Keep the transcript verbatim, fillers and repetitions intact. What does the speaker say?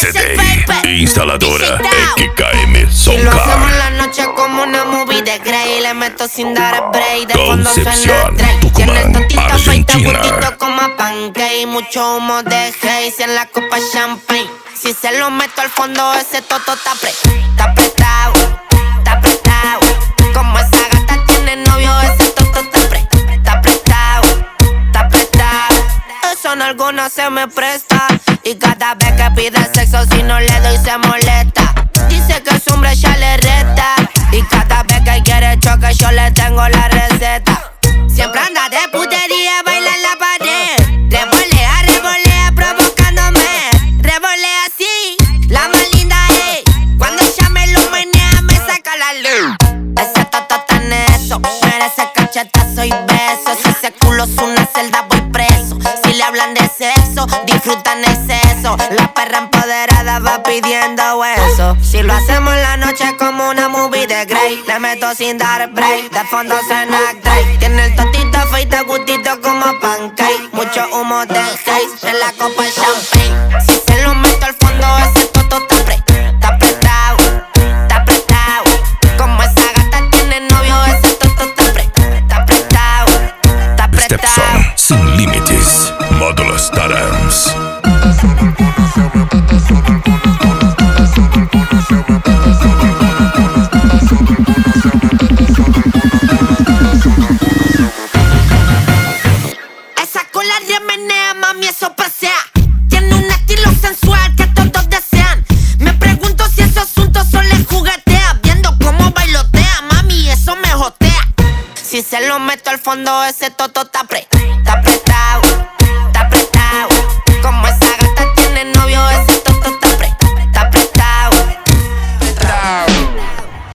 C D, instaladora X K M Si lo hacemos Soundcard. en la noche como una movie de Grey, le meto sin dar break. De fondo suena Concepción, Drake. Tucumán, Tiene el totito feito, Argentina. gustito como pancake. Mucho humo de haze en la copa champagne. Si se lo meto al fondo, ese toto está pre, está apretado, está apretado. Como esa gata tiene novio, ese toto está pre, está apretado, está apretado. Eso en alguna se me presta. Y cada vez que pide sexo, si no le doy se molesta. Dice que su hombre ya le reta. Y cada vez que quiere choque, yo le tengo la receta. Siempre anda de putería, baila en la pared. Revolea, revolea, provocándome. Revolea así, la más linda es cuando ella me lo menea, me saca la luz. Ese toto está necio, merece cachetazo y besos. Si ese culo es una celda, voy preso. Si le hablan de sexo, disfrutan exceso. La perra empoderada va pidiendo hueso. Si lo hacemos en la noche como una movie de Grey, le meto sin dar break. De fondo suena Drake. Tiene el totito feito, gustito como pancake. Mucho humo de haze en la copa champagne. Si se lo meto al fondo, ese toto está pre, está apretado, está apretado. Como esa gata tiene novio, ese toto está pre, está apretado, está apretado. Stepson, sin límites, módulo Starams. Esa cola de menea, mami, eso pasea. Tiene un estilo sensual que todos desean. Me pregunto si ese asunto solo le juguetea. Viendo cómo bailotea, mami, eso me jotea. Si se lo meto al fondo, ese toto está pre, está apretado,